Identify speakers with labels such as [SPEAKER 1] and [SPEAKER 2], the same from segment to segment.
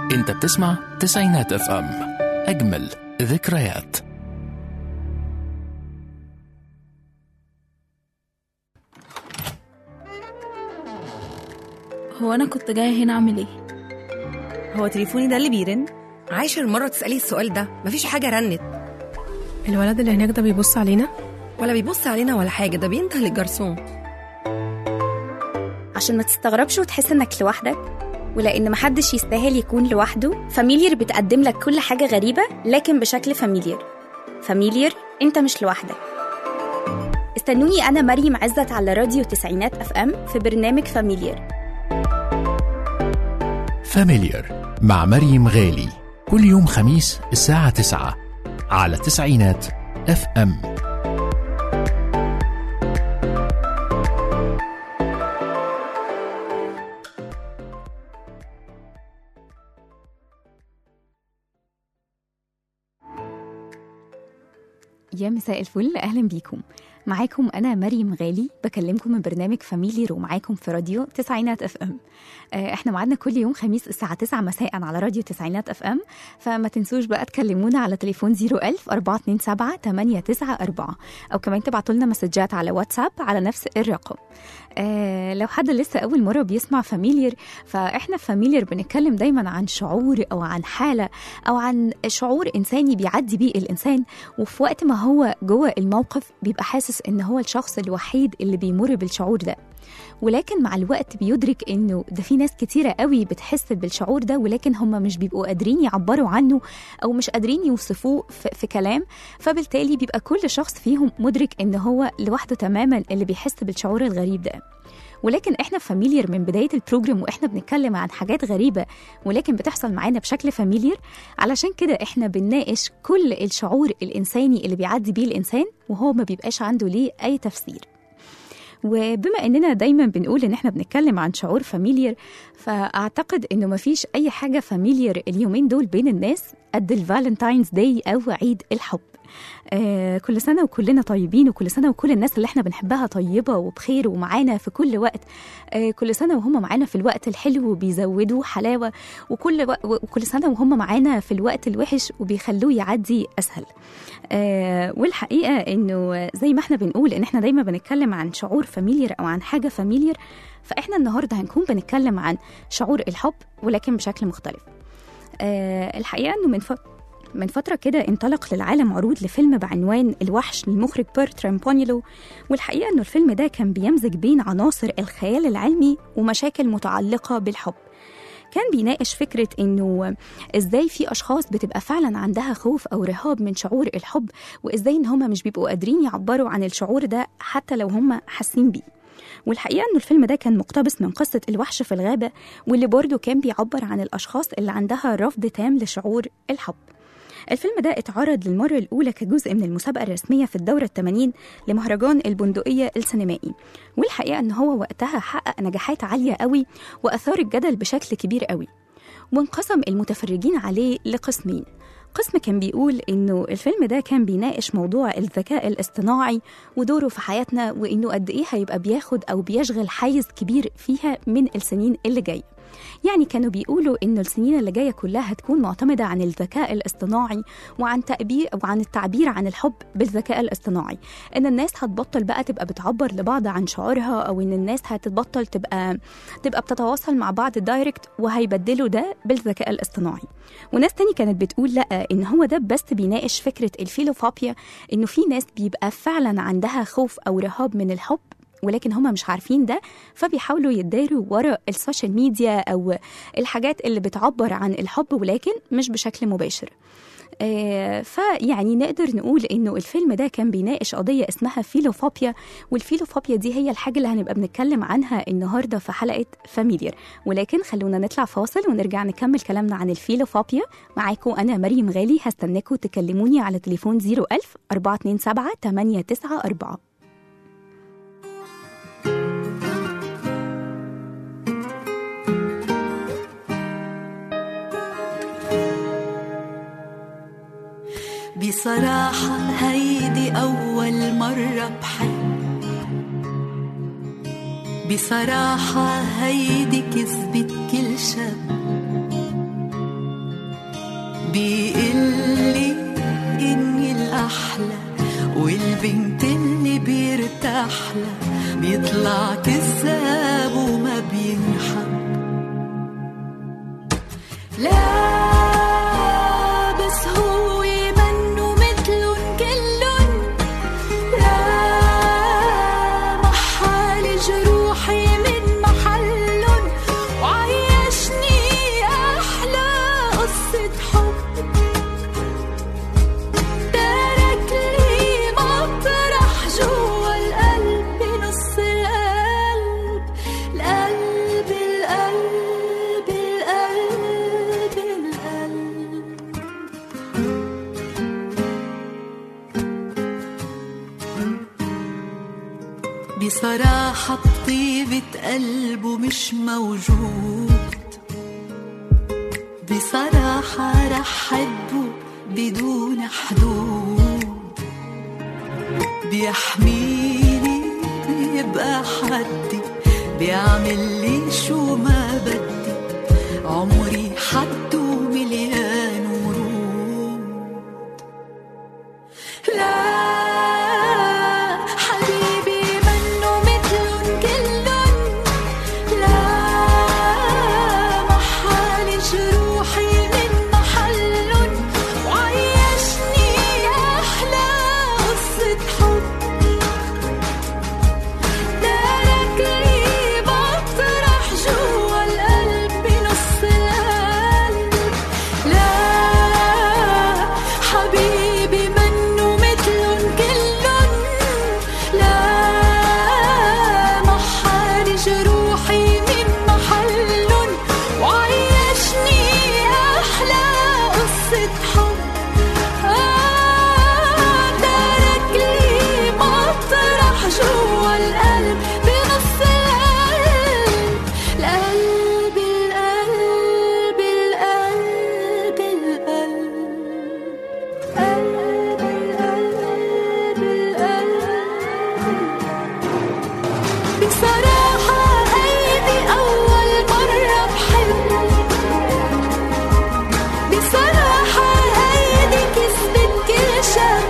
[SPEAKER 1] انت بتسمع تسعينات اف ام، اجمل ذكريات.
[SPEAKER 2] هو أنا كنت جاية هنا أعمل إيه؟
[SPEAKER 3] هو تليفوني ده اللي بيرن؟ عايشة المرة تسألي السؤال ده، مفيش حاجة رنت.
[SPEAKER 4] الولد اللي هناك ده بيبص علينا؟
[SPEAKER 3] ولا بيبص علينا ولا حاجة، ده بينده للجرسون.
[SPEAKER 5] عشان ما تستغربش وتحس إنك لوحدك، ولأن محدش يستاهل يكون لوحده، فاميليار بتقدم لك كل حاجة غريبة لكن بشكل فاميليار. فاميليار، أنت مش لوحدك. استنوني أنا مريم عزت على راديو تسعينات اف ام في برنامج فاميليار.
[SPEAKER 1] فاميليار مع مريم غالي، كل يوم خميس الساعة 9 على تسعينات اف ام.
[SPEAKER 6] يا مساء الفل، أهلا بيكم. معاكم أنا مريم غالي، بكلمكم من برنامج فاميليار ومعاكم في راديو تسعينات اف ام. احنا معادنا كل يوم خميس الساعة 9 مساء على راديو تسعينات اف ام، فما تنسوش بقى تكلمونا على تليفون 01000-427-894، أو كمان تبعتوا لنا مسجات على واتساب على نفس الرقم. لو حد لسه أول مرة بيسمع فاميليار، فإحنا في فاميليار بنتكلم دايما عن شعور أو عن حالة أو عن شعور إنساني بيعدي بيه الإنسان، وفي وقت ما هو جوه الموقف بيبقى حاسس إن هو الشخص الوحيد اللي بيمر بالشعور ده، ولكن مع الوقت بيدرك إنه ده في ناس كتيرة قوي بتحس بالشعور ده، ولكن هم مش بيبقوا قادرين يعبروا عنه أو مش قادرين يوصفوه في كلام، فبالتالي بيبقى كل شخص فيهم مدرك إن هو لوحده تماما اللي بيحس بالشعور الغريب ده. ولكن احنا في فاميليار من بداية البروجرام واحنا بنتكلم عن حاجات غريبة ولكن بتحصل معانا بشكل فاميليار، علشان كده احنا بنناقش كل الشعور الإنساني اللي بيعدي بيه الإنسان وهو ما بيبقاش عنده ليه أي تفسير. وبما اننا دايما بنقول ان احنا بنتكلم عن شعور فاميليار، فاعتقد انه مفيش اي حاجة فاميليار اليومين دول بين الناس قد الفالنتاينز داي او عيد الحب. كل سنة وكلنا طيبين، وكل سنة وكل الناس اللي احنا بنحبها طيبة وبخير ومعانا في كل وقت. كل سنة وهم معانا في الوقت الحلو وبيزودوا حلاوة، وكل سنة وهم معانا في الوقت الوحش وبيخلوه يعدي أسهل. والحقيقة إنه زي ما احنا بنقول إن احنا دايما بنتكلم عن شعور فاميليار أو عن حاجة فاميليار، فإحنا النهاردة هنكون بنتكلم عن شعور الحب ولكن بشكل مختلف. الحقيقة إنه من فترة كده انطلق للعالم عروض لفيلم بعنوان الوحش للمخرج بيرترام بونيلو، والحقيقة إنه الفيلم ده كان بيمزج بين عناصر الخيال العلمي ومشاكل متعلقة بالحب. كان بيناقش فكرة إنه إزاي في أشخاص بتبقى فعلا عندها خوف أو رهاب من شعور الحب، وإزاي إن هم مش بيبقوا قادرين يعبروا عن الشعور ده حتى لو هم حاسين بيه. والحقيقة إنه الفيلم ده كان مقتبس من قصة الوحش في الغابة، واللي برضو كان بيعبر عن الأشخاص اللي عندها رفض تام لشعور الحب. الفيلم ده اتعرض للمرة الأولى كجزء من المسابقة الرسمية في الدورة 80 لمهرجان البندقية السينمائي، والحقيقة أنه هو وقتها حقق نجاحات عالية قوي وأثار الجدل بشكل كبير قوي. وانقسم المتفرجين عليه لقسمين. قسم كان بيقول إنه الفيلم ده كان بيناقش موضوع الذكاء الاصطناعي ودوره في حياتنا، وإنه قد إيه هيبقى بياخد أو بيشغل حيز كبير فيها من السنين اللي جاية. يعني كانوا بيقولوا إنه السنين اللي جاية كلها هتكون معتمدة عن الذكاء الاصطناعي وعن التعبير عن الحب بالذكاء الاصطناعي، إن الناس هتبطل بقى تبقى بتعبر لبعض عن شعورها، أو إن الناس هتبطل تبقى بتتواصل مع بعض دايركت، وهيبدلوا ده بالذكاء الاصطناعي. وناس تاني كانت بتقول لأ، إن هو ده بس بيناقش فكرة الفيلوفوبيا، إنه في ناس بيبقى فعلا عندها خوف أو رهاب من الحب ولكن هم مش عارفين ده، فبيحاولوا يداروا وراء السوشيال ميديا أو الحاجات اللي بتعبر عن الحب ولكن مش بشكل مباشر. فيعني نقدر نقول إنه الفيلم ده كان بيناقش قضية اسمها فيلوفوبيا، والفيلوفوبيا دي هي الحاجة اللي هنبقى بنتكلم عنها النهاردة في حلقة فاميليار. ولكن خلونا نطلع فاصل ونرجع نكمل كلامنا عن الفيلوفوبيا. معاكم أنا مريم غالي، هستناكم تكلموني على تليفون 01000-427-894.
[SPEAKER 7] بصراحة هيدي أول مرة بحب، بصراحة هيدي كذبة كل شب، بيقلي إني الأحلى والبنت اللي بيرتاحلها بيطلع كذاب وما بينحب. لا بس هو منه مثلن كلن، لا محالي جروحي من محلن وعيشني أحلى قصة حب. ترك لي مطرح جوا القلب بنص القلب، القلب القلب القلب القلب. بصراحة بطيبة قلبه مش موجود، بصراحة رح حبه بدون حدود. بيحميني بيبقى حدي، بيعمل لي شو ما بدي، عمري حده مليان ورود. لا حبيبي منه مثلن كلن، لا محالي جروحي من محلن وعيشني أحلى قصة حب. ترك لي مطرح جوا القلب بنص القلب. لا حبيبي منه مثلن كلن، لا محالي جروحي من محلن وعيشني أحلى قصة حب. ترك لي مطرح جوا القلب بنص القلب، القلب القلب القلب القلب القلب القلب. بصراحة هيدي أول مرة بحب، بصراحة هيدي كسبت كل شب.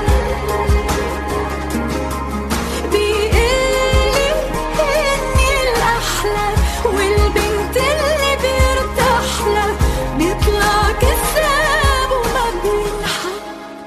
[SPEAKER 7] بيقلي إني الأحلى والبنت اللي بيرتاحلها بيطلع كذاب وما بينحب.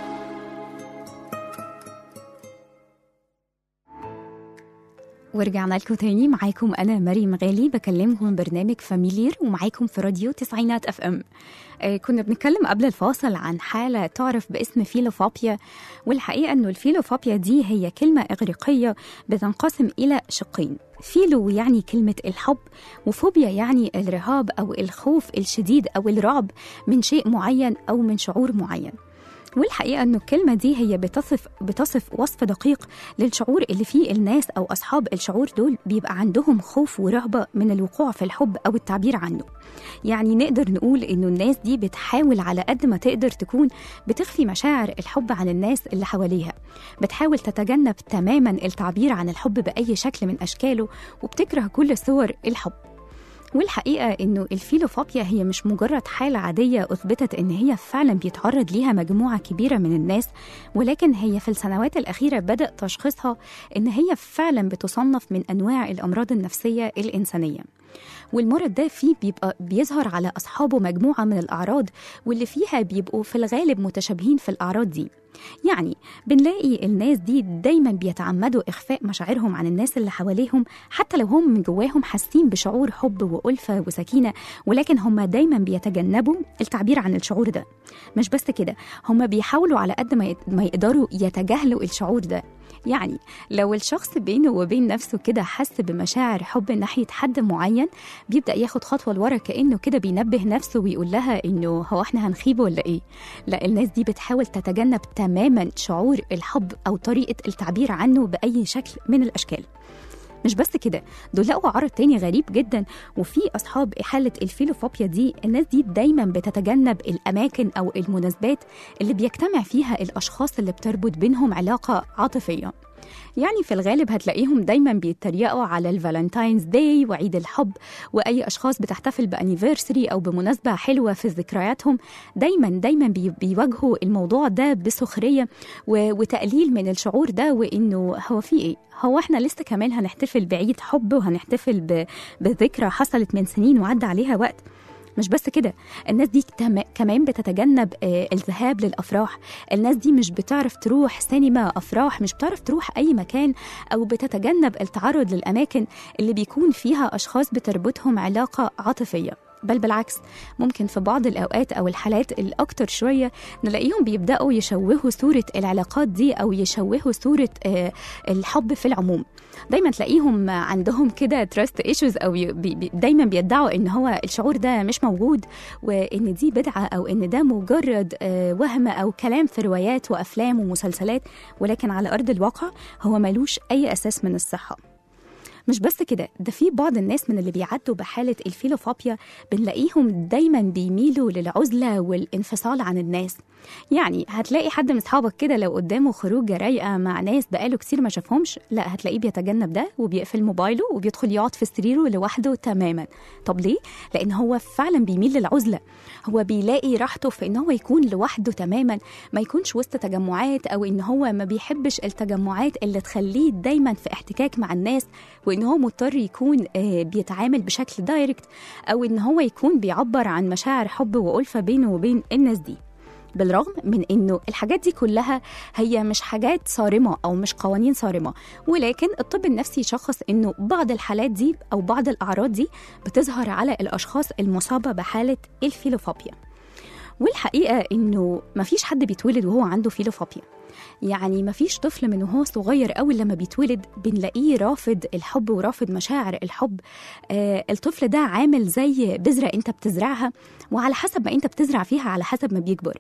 [SPEAKER 6] ورجعنا لكم تاني، معاكم أنا مريم غالي بكلمكم من برنامج فاميلير ومعاكم في راديو تسعينات اف ام. كنا بنتكلم قبل الفاصل عن حالة تعرف باسم فيلوفوبيا، والحقيقة أنه الفيلوفوبيا دي هي كلمة إغريقية بتنقسم إلى شقين. فيلو يعني كلمة الحب، وفوبيا يعني الرهاب أو الخوف الشديد أو الرعب من شيء معين أو من شعور معين. والحقيقة أنه الكلمة دي هي بتصف وصف دقيق للشعور اللي فيه الناس أو أصحاب الشعور دول بيبقى عندهم خوف ورهبة من الوقوع في الحب أو التعبير عنه. يعني نقدر نقول أنه الناس دي بتحاول على قد ما تقدر تكون بتخفي مشاعر الحب عن الناس اللي حواليها، بتحاول تتجنب تماما التعبير عن الحب بأي شكل من أشكاله، وبتكره كل صور الحب. والحقيقة إنه الفيلوفوبيا هي مش مجرد حالة عادية أثبتت إن هي فعلا بيتعرض ليها مجموعة كبيرة من الناس، ولكن هي في السنوات الأخيرة بدأ تشخيصها إن هي فعلا بتصنف من أنواع الأمراض النفسية الإنسانية. والمرض ده فيه بيبقى بيظهر على أصحابه مجموعة من الأعراض، واللي فيها بيبقوا في الغالب متشابهين في الأعراض دي. يعني بنلاقي الناس دي دايما بيتعمدوا إخفاء مشاعرهم عن الناس اللي حواليهم، حتى لو هم من جواهم حاسين بشعور حب وألفة وسكينة، ولكن هم دايما بيتجنبوا التعبير عن الشعور ده. مش بس كده، هم بيحاولوا على قد ما يقدروا يتجاهلوا الشعور ده. يعني لو الشخص بينه وبين نفسه كده حس بمشاعر حب ناحية حد معين، بيبدأ ياخد خطوة لورا كأنه كده بينبه نفسه ويقول لها إنه هو إحنا هنخيبه ولا إيه؟ لا، الناس دي بتحاول تتجنب تماما شعور الحب أو طريقة التعبير عنه بأي شكل من الأشكال. مش بس كده، دول لقوا عرض تاني غريب جدا، وفي أصحاب حالة الفيلوفوبيا دي الناس دي دايما بتتجنب الأماكن أو المناسبات اللي بيجتمع فيها الأشخاص اللي بتربط بينهم علاقة عاطفية. يعني في الغالب هتلاقيهم دايما بيتريقوا على الفالنتاينز داي وعيد الحب، وأي أشخاص بتحتفل بأنيفرسري أو بمناسبة حلوة في ذكرياتهم دايما بيواجهوا الموضوع ده بسخرية وتقليل من الشعور ده، وإنه هو في إيه؟ هو احنا لسه كمان هنحتفل بعيد حب وهنحتفل بذكرى حصلت من سنين وعدى عليها وقت؟ مش بس كده، الناس دي كمان بتتجنب الذهاب للأفراح. الناس دي مش بتعرف تروح سينما أفراح، مش بتعرف تروح أي مكان، أو بتتجنب التعرض للأماكن اللي بيكون فيها أشخاص بتربطهم علاقة عاطفية. بل بالعكس، ممكن في بعض الأوقات أو الحالات الأكتر شوية نلاقيهم بيبدأوا يشوهوا صورة العلاقات دي أو يشوهوا صورة الحب في العموم. دايما تلاقيهم عندهم كده trust issues، أو دايما بيدعوا إن هو الشعور ده مش موجود، وإن دي بدعة، أو إن ده مجرد وهم أو كلام في روايات وأفلام ومسلسلات، ولكن على أرض الواقع هو ملوش أي أساس من الصحة. مش بس كده، ده في بعض الناس من اللي بيعدوا بحالة الفيلوفوبيا بنلاقيهم دايما بيميلوا للعزلة والانفصال عن الناس. يعني هتلاقي حد من اصحابك كده لو قدامه خروجه رايقه مع ناس بقاله كتير ما شافهمش، لا هتلاقيه بيتجنب ده وبيقفل موبايله وبيدخل يقعد في سريره لوحده تماما. طب ليه؟ لان هو فعلا بيميل للعزله، هو بيلاقي راحته في ان هو يكون لوحده تماما، ما يكونش وسط تجمعات، او ان هو ما بيحبش التجمعات اللي تخليه دايما في احتكاك مع الناس، وان هو مضطر يكون بيتعامل بشكل دايركت، او ان هو يكون بيعبر عن مشاعر حب وألفة بينه وبين الناس دي. بالرغم من انه الحاجات دي كلها هي مش حاجات صارمة او مش قوانين صارمة، ولكن الطب النفسي شخص انه بعض الحالات دي او بعض الاعراض دي بتظهر على الاشخاص المصابة بحالة الفيلوفوبيا. والحقيقة انه مفيش حد بيتولد وهو عنده فيلوفوبيا، يعني مفيش طفل من وهو صغير أول لما بيتولد بنلاقيه رافض الحب ورافض مشاعر الحب. الطفل ده عامل زي بذرة انت بتزرعها، وعلى حسب ما انت بتزرع فيها على حسب ما بيكبر.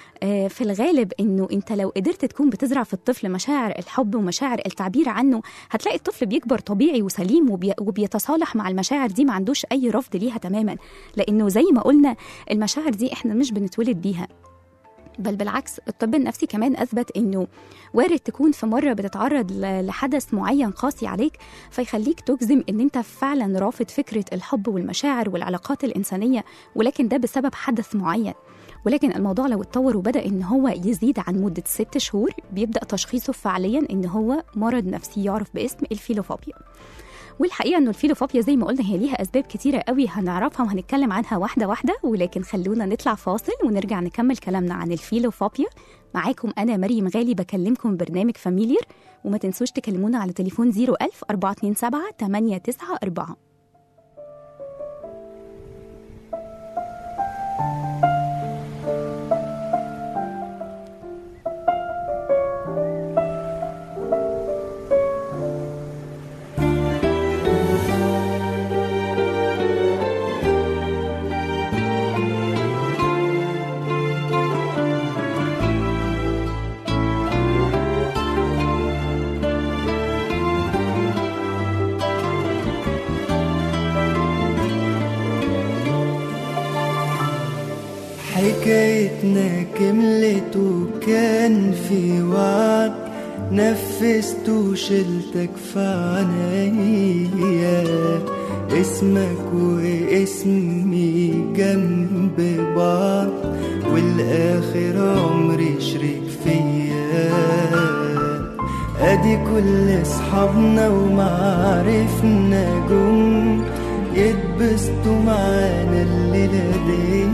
[SPEAKER 6] في الغالب انه انت لو قدرت تكون بتزرع في الطفل مشاعر الحب ومشاعر التعبير عنه، هتلاقي الطفل بيكبر طبيعي وسليم وبيتصالح مع المشاعر دي، ما عندوش اي رفض ليها تماما، لانه زي ما قلنا المشاعر دي احنا مش بنتولد بيها. بل بالعكس، الطب النفسي كمان أثبت إنه وارد تكون في مرة بتتعرض لحدث معين قاسي عليك فيخليك تجزم إن أنت فعلا رافض فكرة الحب والمشاعر والعلاقات الإنسانية، ولكن ده بسبب حدث معين. ولكن الموضوع لو اتطور وبدأ إن هو يزيد عن مدة 6 شهور بيبدأ تشخيصه فعليا إن هو مرض نفسي يعرف باسم الفيلوفوبيا. والحقيقة إنه الفيلوفوبيا زي ما قلنا هي ليها أسباب كتيرة قوي هنعرفها وهنتكلم عنها واحدة واحدة، ولكن خلونا نطلع فاصل ونرجع نكمل كلامنا عن الفيلوفوبيا. معاكم أنا مريم غالي بكلمكم برنامج فاميلير، وما تنسوش تكلمونا على تليفون 01000 427 894.
[SPEAKER 8] حكايتنا كملت وكان في وعد، نفذت وشلتك في عنايا، اسمك واسمي جنب بعض، والآخر عمري شريك فيا. ادي كل اصحابنا ومعارفنا جم يتبسطوا معانا الليلة دي،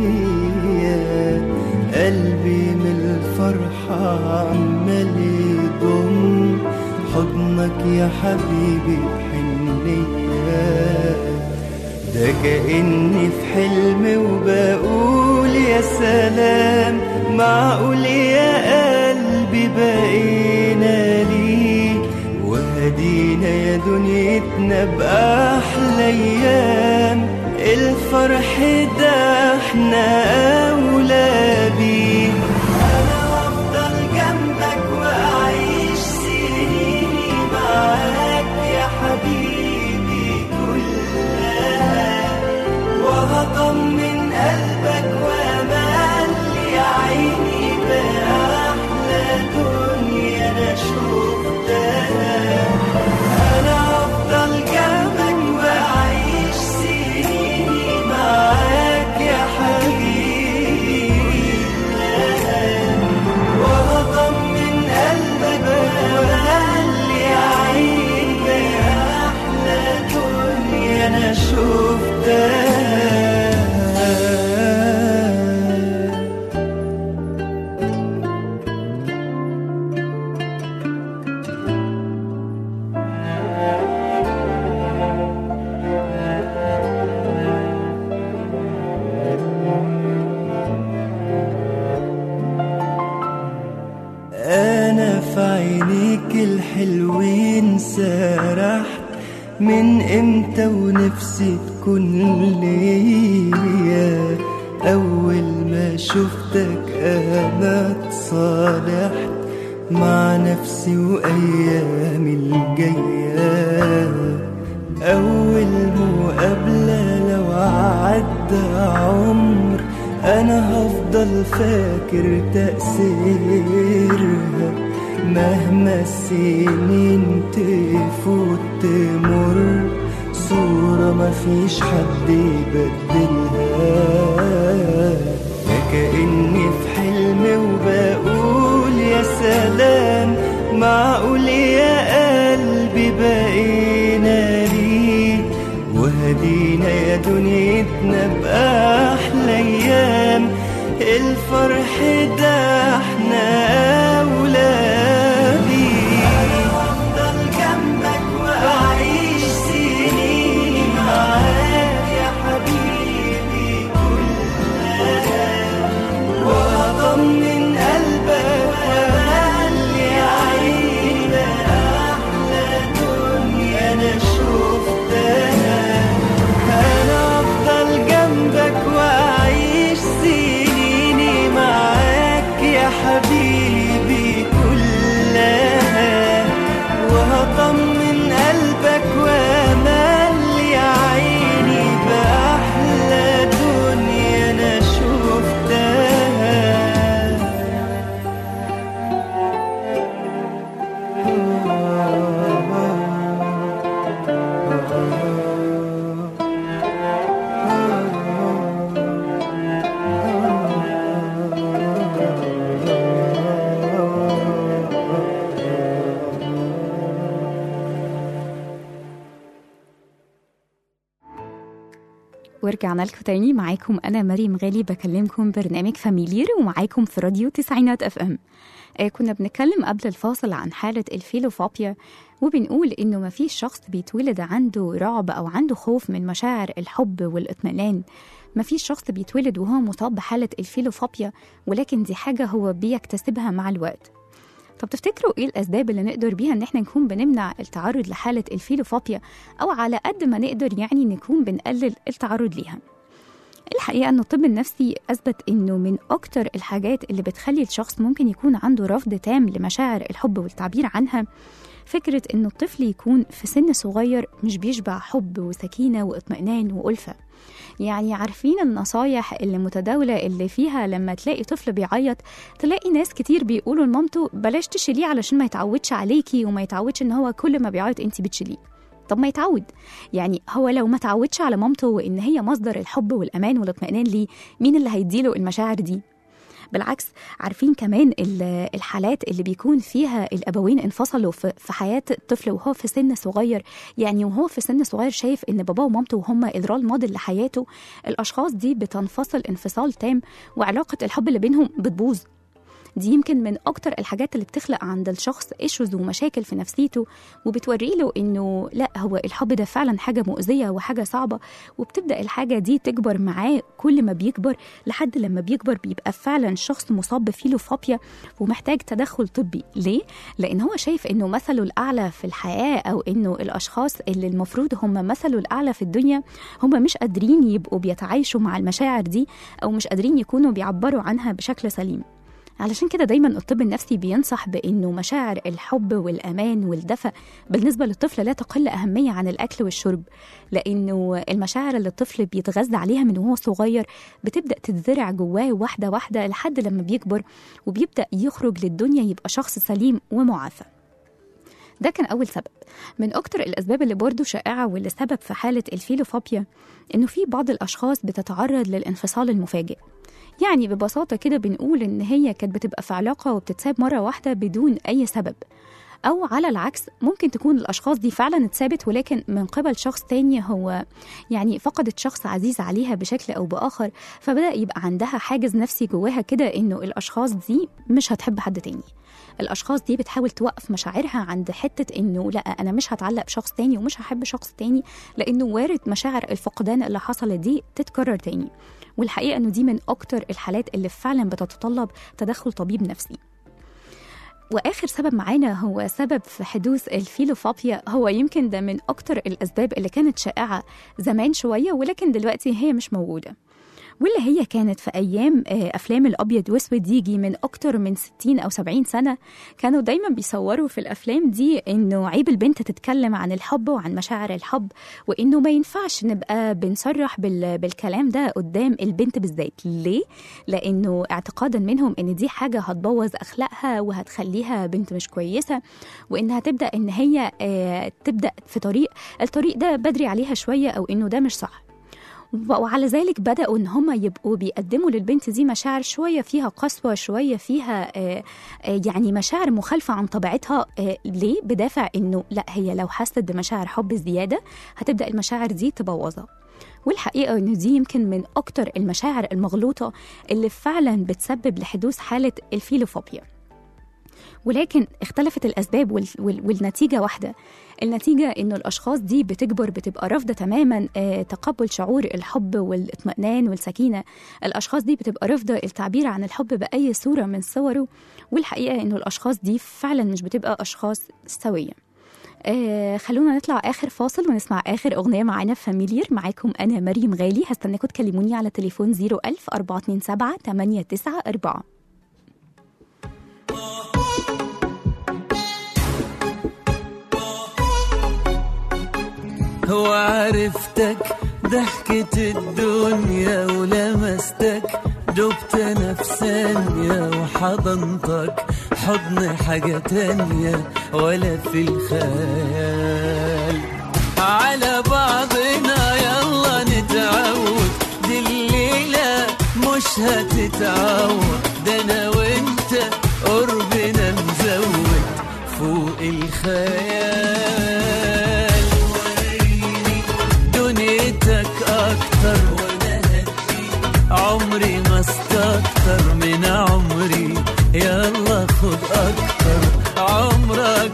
[SPEAKER 8] قلبي من الفرحة عمال يضم حضنك يا حبيبي بحنية. ده كأني في حلم وبقول يا سلام، معقول يا قلبي بقينا ليك وهدينا يا دنيتنا بأحلى أيام. الفرح ده احنا أولى بيه، أنا أفضل جنبك وأعيش سنيني معاك يا حبيبي كلها، وهطمن قلبك وأملي عيني بأحلى دنيا أنا شفتها. من امتى ونفسي تكون ليا. اول ما شفتك انا اتصالحت مع نفسي وايامي الجايه. اول مقابله لو عدى عمر انا هفضل فاكر تأثيرها. مهما السنين تفوت تمر صورة مفيش حد يبدلها. ده كأني في حلم وبقول يا سلام، معقول يا قلبي بقينا ليه وهدينا يا دنيتنا بأحلى أيام. الفرح ده احنا أولى بيه. أنا هفضل جنبك وأعيش سنيني معاك يا حبيبي كلها، وأطمن قلبك وأملي عيني أحلى دنيا أنا شفتها. أنا أفضل جنبك وأعيش سنيني معاك يا حبيبي كلها، وهطمن قلبك وأملي عيني بأحلى دنيا أنا شفتها.
[SPEAKER 6] ورجعنا لكم تاني، معاكم أنا مريم غالي بكلمكم برنامج فاميلير ومعاكم في راديو 90 FM. كنا بنتكلم قبل الفاصل عن حالة الفيلوفوبيا، وبنقول إنه ما فيش شخص بيتولد عنده رعب أو عنده خوف من مشاعر الحب والاطمئنان. ما فيش شخص بيتولد وهو مصاب بحالة الفيلوفوبيا، ولكن دي حاجة هو بيكتسبها مع الوقت. طب تفتكروا ايه الاسباب اللي نقدر بيها ان احنا نكون بنمنع التعرض لحالة الفيلوفوبيا، او على قد ما نقدر يعني نكون بنقلل التعرض ليها؟ الحقيقة ان الطب النفسي اثبت انه من اكتر الحاجات اللي بتخلي الشخص ممكن يكون عنده رفض تام لمشاعر الحب والتعبير عنها فكرة انه الطفل يكون في سن صغير مش بيشبع حب وسكينة واطمئنان وألفة. يعني عارفين النصايح اللي متداولة اللي فيها لما تلاقي طفل بيعيط تلاقي ناس كتير بيقولوا لمامته بلاش تشيليه علشان ما يتعودش عليكي وما يتعودش ان هو كل ما بيعيط انت بتشيليه. طب ما يتعود، يعني هو لو ما تعودش على مامته وان هي مصدر الحب والامان والاطمئنان ليه، مين اللي هيديله المشاعر دي؟ بالعكس، عارفين كمان الحالات اللي بيكون فيها الأبوين انفصلوا في حياة الطفل وهو في سن صغير، يعني وهو في سن صغير شايف إن باباه ومامته هم الرول موديل لحياته، الأشخاص دي بتنفصل انفصال تام وعلاقة الحب اللي بينهم بتبوظ. دي يمكن من أكتر الحاجات اللي بتخلق عند الشخص إيشوز ومشاكل في نفسيته، وبتوري له إنه لا، هو الحب ده فعلا حاجة مؤذية وحاجة صعبة، وبتبدأ الحاجة دي تكبر معاه كل ما بيكبر لحد لما بيكبر بيبقى فعلا شخص مصاب بفيلوفوبيا ومحتاج تدخل طبي. ليه؟ لأن هو شايف إنه مثله الأعلى في الحياة، أو إنه الأشخاص اللي المفروض هم مثله الأعلى في الدنيا هم مش قادرين يبقوا بيتعايشوا مع المشاعر دي، أو مش قادرين يكونوا بيعبروا عنها بشكل سليم. علشان كده دايما الطب النفسي بينصح بأنه مشاعر الحب والأمان والدفء بالنسبة للطفل لا تقل أهمية عن الأكل والشرب، لأنه المشاعر اللي الطفل بيتغذى عليها من وهو صغير بتبدأ تتزرع جواه واحدة واحدة لحد لما بيكبر وبيبدأ يخرج للدنيا يبقى شخص سليم ومعافى. ده كان أول سبب. من أكتر الأسباب اللي برضو شائعة واللي سبب في حالة الفيلوفوبيا إنه في بعض الأشخاص بتتعرض للانفصال المفاجئ. يعني ببساطة كده بنقول إن هي كانت بتبقى في علاقة وبتتساب مرة واحدة بدون أي سبب، أو على العكس ممكن تكون الأشخاص دي فعلا اتسابت ولكن من قبل شخص تاني، هو يعني فقدت شخص عزيز عليها بشكل أو بآخر، فبدأ يبقى عندها حاجز نفسي جواها كده إنه الأشخاص دي مش هتحب حد تاني. الأشخاص دي بتحاول توقف مشاعرها عند حتة إنه لا، أنا مش هتعلق بشخص تاني ومش هحب شخص تاني، لأنه وارد مشاعر الفقدان اللي حصلت دي تتكرر تاني. والحقيقة إنه دي من أكتر الحالات اللي فعلا بتتطلب تدخل طبيب نفسي. واخر سبب معانا هو سبب في حدوث الفيلوفوبيا. هو يمكن ده من اكتر الاسباب اللي كانت شائعه زمان شويه، ولكن دلوقتي هي مش موجوده، واللي هي كانت في أيام أفلام الأبيض وأسود. يجي من أكتر من 60 أو 70 سنة كانوا دايما بيصوروا في الأفلام دي إنه عيب البنت تتكلم عن الحب وعن مشاعر الحب، وإنه ما ينفعش نبقى بنصرح بالكلام ده قدام البنت بالذات. ليه؟ لأنه اعتقادا منهم إن دي حاجة هتبوظ أخلاقها وهتخليها بنت مش كويسة، وإنها تبدأ إن هي تبدأ في الطريق ده بدري عليها شوية، أو إنه ده مش صح. وعلى ذلك بدأوا إن هم يبقوا بيقدموا للبنت دي مشاعر شوية فيها قسوة، شوية فيها يعني مشاعر مخالفة عن طبيعتها. ليه؟ بدافع إنه لا، هي لو حست بمشاعر حب زيادة هتبدأ المشاعر دي تبوظها. والحقيقة إنه دي يمكن من أكتر المشاعر المغلوطة اللي فعلا بتسبب لحدوث حالة الفيلوفوبيا. ولكن اختلفت الأسباب والنتيجة واحدة. النتيجة إنه الأشخاص دي بتبقى رافضة تماما تقبل شعور الحب والاطمئنان والسكينة. الأشخاص دي بتبقى رافضة التعبير عن الحب بأي صورة من صوره. والحقيقة إنه الأشخاص دي فعلا مش بتبقى أشخاص سوية. خلونا نطلع آخر فاصل ونسمع آخر أغنية معانا في فاميليير. معاكم أنا مريم غالي، هستناكم تكلموني على تليفون 01000 427 894.
[SPEAKER 8] وعرفتك ضحكة الدنيا ولمستك دبت نفسانية وحضنتك حضن حاجة تانية ولا في الخيال. على بعضنا يلا نتعود، دي الليلة مش هتتعود، ده أنا وانت قربنا مزود فوق الخيال. أكتر وأنا هدي عمري ما استكتر من عمري، يلا خد أكتر عمرك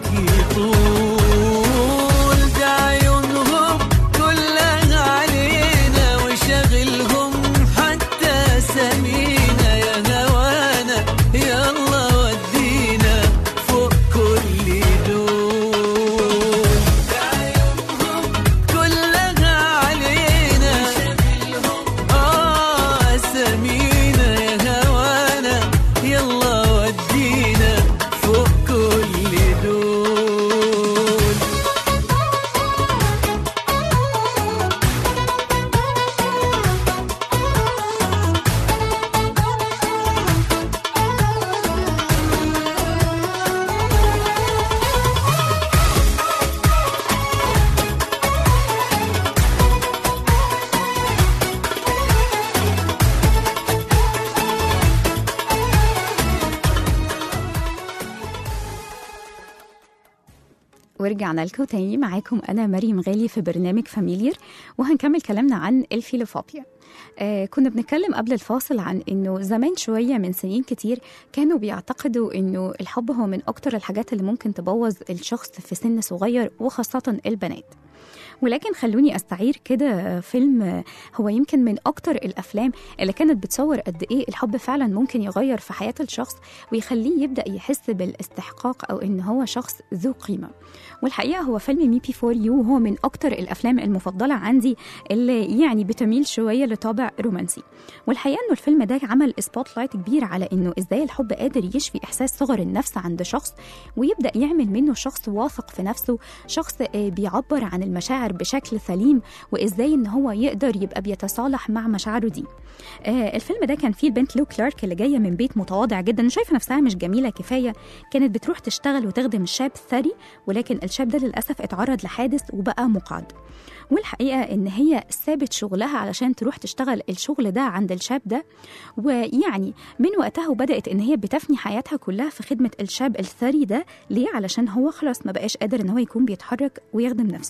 [SPEAKER 8] يطول. ده عيونهم كلها علينا وشغلهم حتى سمينا، يا هوانا يلا ودينا فوق كل دول. ده عيونهم كلها علينا سمينا، يا هوانا يلا ودينا فوق كل دول.
[SPEAKER 6] ورجعنا لكم تاني، معاكم أنا مريم غالي في برنامج فاميليير، وهنكمل كلامنا عن الفيلوفوبيا. كنا بنتكلم قبل الفاصل عن إنه زمان شوية من سنين كتير كانوا بيعتقدوا إنه الحب هو من أكتر الحاجات اللي ممكن تبوظ الشخص في سن صغير، وخاصة البنات. ولكن خلوني أستعير كده فيلم هو يمكن من أكتر الأفلام اللي كانت بتصور قد إيه الحب فعلا ممكن يغير في حياة الشخص ويخليه يبدأ يحس بالاستحقاق أو إن هو شخص ذو قيمة. والحقيقة هو فيلم مي بي فور يو، وهو من أكتر الأفلام المفضلة عندي اللي يعني بتميل شوية لطابع رومانسي. والحقيقة إنه الفيلم ده عمل سبوت لايت كبير على إنه إزاي الحب قادر يشفي إحساس صغر النفس عند شخص، ويبدأ يعمل منه شخص واثق في نفسه، شخص بيعبر عن المشاعر بشكل سليم، وإزاي إن هو يقدر يبقى بيتصالح مع مشاعره دي. الفيلم ده كان فيه البنت لو كلارك اللي جاية من بيت متواضع جدا وشايفة نفسها مش جميلة كفاية، كانت بتروح تشتغل وتخدم الشاب ثري، ولكن الشاب ده للأسف اتعرض لحادث وبقى مقعد. والحقيقة إن هي سابت شغلها علشان تروح تشتغل الشغل ده عند الشاب ده، ويعني من وقتها وبدأت إن هي بتفني حياتها كلها في خدمة الشاب الثري ده. ليه؟ علشان هو خلاص ما بقاش قادر إن هو يكون بيتحرك ويخدم نفسه.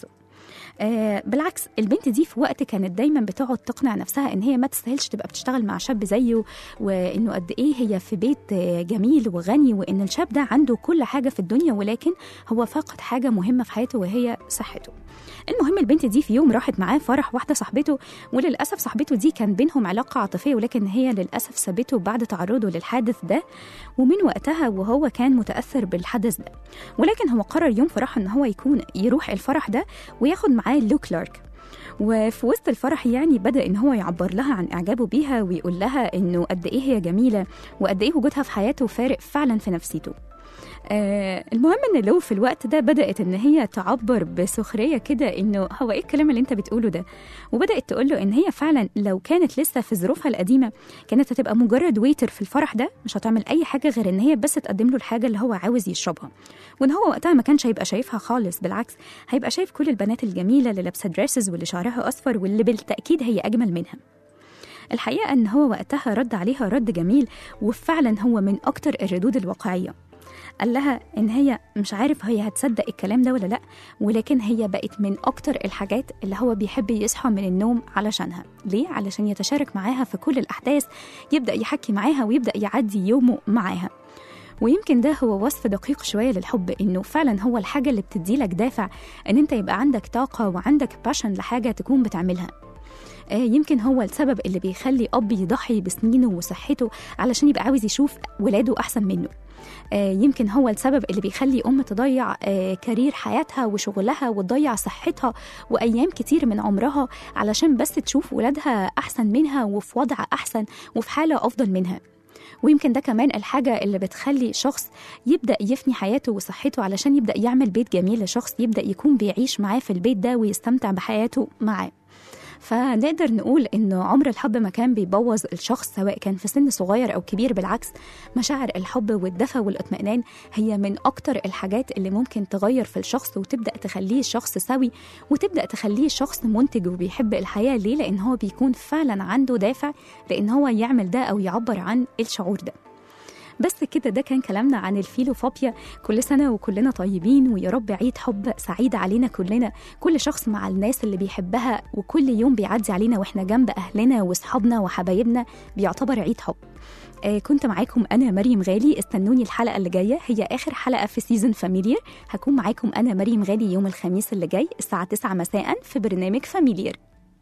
[SPEAKER 6] بالعكس البنت دي في وقت كانت دايما بتقعد تقنع نفسها ان هي ما تستاهلش تبقى بتشتغل مع شاب زيه، وانه قد ايه هي في بيت جميل وغني، وان الشاب ده عنده كل حاجه في الدنيا، ولكن هو فاقد حاجه مهمه في حياته وهي صحته. المهم البنت دي في يوم راحت معاه فرح واحده صاحبته، وللاسف صاحبته دي كان بينهم علاقه عاطفيه، ولكن هي للاسف سابته بعد تعرضه للحادث ده، ومن وقتها وهو كان متاثر بالحدث ده. ولكن هو قرر يوم فرحه ان هو يروح الفرح ده وياخد معاه لو كلارك. وفي وسط الفرح يعني بدأ إن هو يعبر لها عن إعجابه بيها، ويقول لها إنه قد إيه هي جميلة وقد إيه وجودها في حياته فارق فعلا في نفسيته. المهم ان لو في الوقت ده بدأت ان هي تعبر بسخرية كده انه هو ايه الكلام اللي انت بتقوله ده، وبدأت تقول له ان هي فعلا لو كانت لسه في ظروفها القديمة كانت هتبقى مجرد ويتر في الفرح ده، مش هتعمل اي حاجة غير ان هي بس تقدم له الحاجة اللي هو عاوز يشربها، وان هو وقتها ما كانش هيبقى شايفها خالص، بالعكس هيبقى شايف كل البنات الجميلة اللي لابسة دريسز واللي شعرها اصفر واللي بالتأكيد هي اجمل منها. الحقيقة ان هو وقتها رد عليها رد جميل، وفعلا هو من اكتر الردود الواقعية. قال لها إن هي مش عارف هي هتصدق الكلام ده ولا لأ، ولكن هي بقت من أكتر الحاجات اللي هو بيحب يصحى من النوم علشانها. ليه؟ علشان يتشارك معاها في كل الأحداث، يبدأ يحكي معاها ويبدأ يعدي يومه معاها. ويمكن ده هو وصف دقيق شوية للحب، إنه فعلا هو الحاجة اللي بتديلك دافع إن أنت يبقى عندك طاقة وعندك باشن لحاجة تكون بتعملها. يمكن هو السبب اللي بيخلي أب يضحي بسنينه وصحته علشان يبقى عاوز يشوف ولاده أحسن منه. يمكن هو السبب اللي بيخلي أم تضيع كارير حياتها وشغلها وتضيع صحتها وأيام كتير من عمرها علشان بس تشوف ولادها أحسن منها وفي وضع أحسن وفي حالة أفضل منها. ويمكن ده كمان الحاجة اللي بتخلي شخص يبدأ يفني حياته وصحته علشان يبدأ يعمل بيت جميل لشخص يبدأ يكون بيعيش معاه في البيت ده ويستمتع بحياته معاه. فنقدر نقول إنه عمر الحب ما كان بيبوظ الشخص سواء كان في سن صغير أو كبير، بالعكس مشاعر الحب والدفى والاطمئنان هي من أكتر الحاجات اللي ممكن تغير في الشخص وتبدأ تخليه شخص سوي وتبدأ تخليه شخص منتج وبيحب الحياة. ليه؟ لأن هو بيكون فعلا عنده دافع لأن هو يعمل ده أو يعبر عن الشعور ده. بس كده ده كان كلامنا عن الفيلوفوبيا. كل سنة وكلنا طيبين، ويا رب عيد حب سعيد علينا كلنا، كل شخص مع الناس اللي بيحبها، وكل يوم بيعدي علينا واحنا جنب أهلنا وصحابنا وحبايبنا بيعتبر عيد حب. كنت معاكم أنا مريم غالي. استنوني الحلقة اللي جاية، هي آخر حلقة في سيزن فاميليير. هكون معاكم أنا مريم غالي يوم الخميس اللي جاي الساعة 9 مساء في برنامج فاميليير.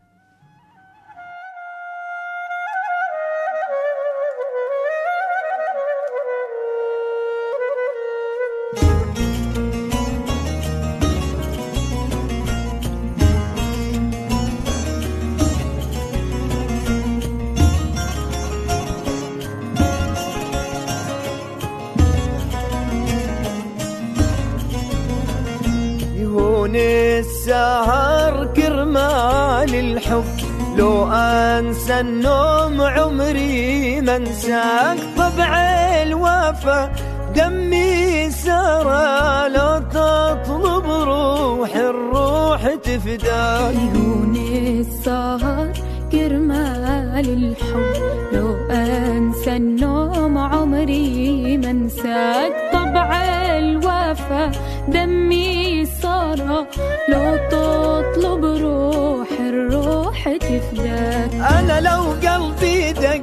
[SPEAKER 8] السهر كرمال الحب، لو أنسى النوم عمري ما انساك. طبع الوفا دمي سرى، لو تطلب روح الروح تفداك.
[SPEAKER 7] عيون السهر كرمال الحب، لو أنسى النوم عمري ما انساك. طبع الوفا دمي سرى، لو تطلب روح الروح تفداك.
[SPEAKER 8] أنا لو قلبي دق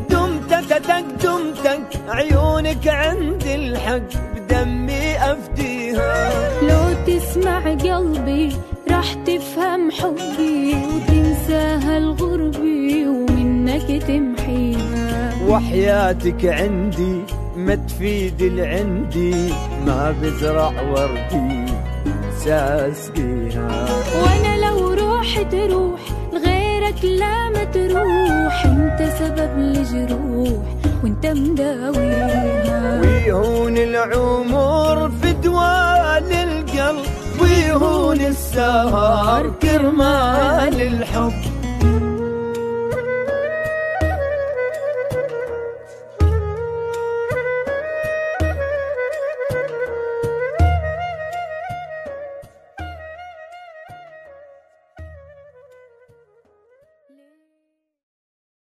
[SPEAKER 8] دمتك عيونك عندي الحق بدمي أفديها.
[SPEAKER 7] لو تسمع قلبي راح تفهم حبي، وتنساها الغربي ومنك تمحيها.
[SPEAKER 8] وحياتك عندي ما تفيد العندي، ما بزرع وردي ساسقيها.
[SPEAKER 7] وانا لو روح تروح لغيرك لا ما تروح، انت سبب لجروح وانت مداويها.
[SPEAKER 8] ويهون العمر في دوال القلب، ويهون السهر كرمال الحب.